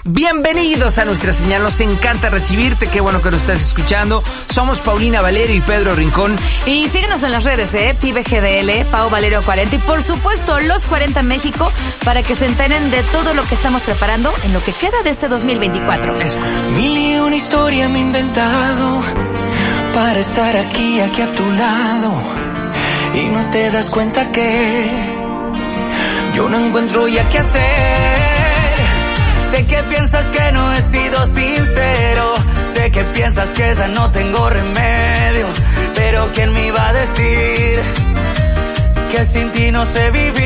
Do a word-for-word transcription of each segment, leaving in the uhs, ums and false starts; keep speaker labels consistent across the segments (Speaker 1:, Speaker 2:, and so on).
Speaker 1: Bienvenidos a nuestra señal, nos encanta recibirte, qué bueno que nos estás escuchando. Somos Paulina Valerio y Pedro Rincón.
Speaker 2: Y síguenos en las redes, ¿eh? Pibe G D L, Pau Valerio cuarenta y por supuesto Los cuarenta México, para que se enteren de todo lo que estamos preparando en lo que queda de este dos mil veinticuatro.
Speaker 3: Mil y una historia me he inventado para estar aquí, aquí a tu lado, y no te das cuenta que yo no encuentro ya qué hacer. Sé que piensas que no he sido sincero, sé que piensas que ya no tengo remedio, pero ¿quién me iba a decir que sin ti no sé vivir?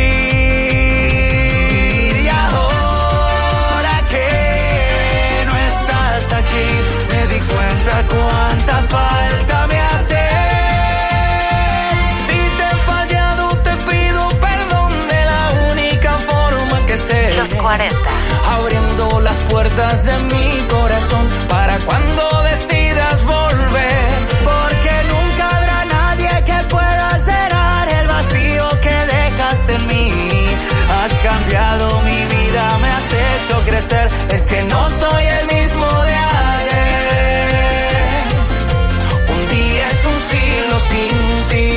Speaker 3: Y ahora que no estás aquí, me di cuenta cuánta falta me hace. Si te he fallado, te pido perdón de la única forma que sé.
Speaker 2: Los cuarenta.
Speaker 3: Abriendo las puertas de mi corazón para cuando decidas volver, porque nunca habrá nadie que pueda llenar el vacío que dejaste en mí. Has cambiado mi vida, me has hecho crecer, es que no soy el mismo de ayer. Un día es un siglo sin ti.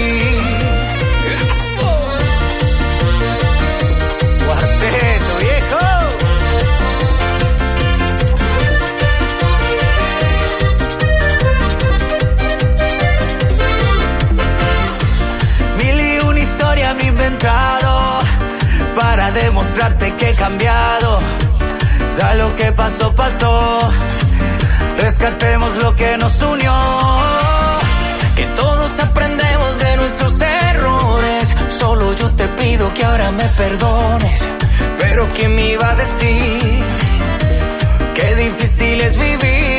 Speaker 3: Cuarteto, viejo. Me he inventado para demostrarte que he cambiado. Ya lo que pasó, pasó. Rescatemos lo que nos unió. Que todos aprendemos de nuestros errores. Solo yo te pido que ahora me perdones. Pero ¿quién me iba a decir qué difícil es vivir?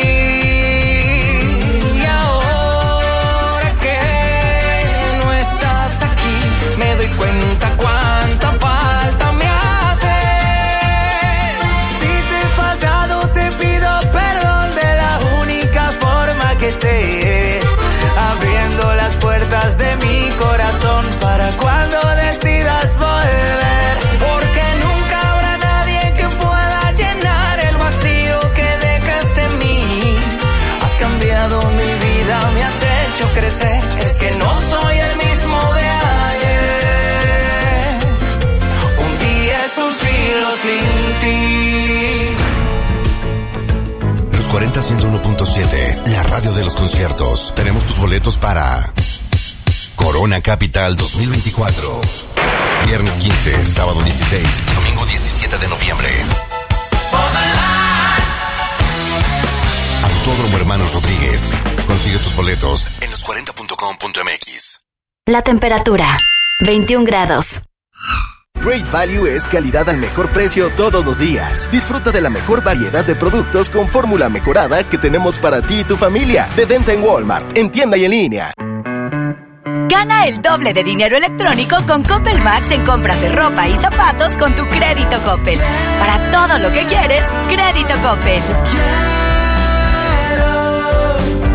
Speaker 3: Me doy cuenta cuánta falta me hace. Si te he fallado, te pido perdón de la única forma que sé. Abriendo las puertas de mi corazón para cuando decidas volver, porque nunca habrá nadie que pueda llenar el vacío que dejaste en mí. Has cambiado mi vida, me has hecho crecer, es que no soy el mismo de ayer. Un siglo sin ti.
Speaker 4: Los cuarenta, ciento uno punto siete, la radio de los conciertos. Tenemos tus boletos para Corona Capital dos mil veinticuatro. Viernes quince, sábado dieciséis y domingo diecisiete de noviembre. Autódromo Hermanos Rodríguez. Consigue tus boletos en los cuarenta punto com punto m x.
Speaker 2: La temperatura, veintiún grados.
Speaker 5: Great Value es calidad al mejor precio todos los días. Disfruta de la mejor variedad de productos con fórmula mejorada que tenemos para ti y tu familia. De venta en Walmart, en tienda y en línea.
Speaker 2: Gana el doble de dinero electrónico con Coppel Max en compras de ropa y zapatos con tu crédito Coppel. Para todo lo que quieres, crédito Coppel.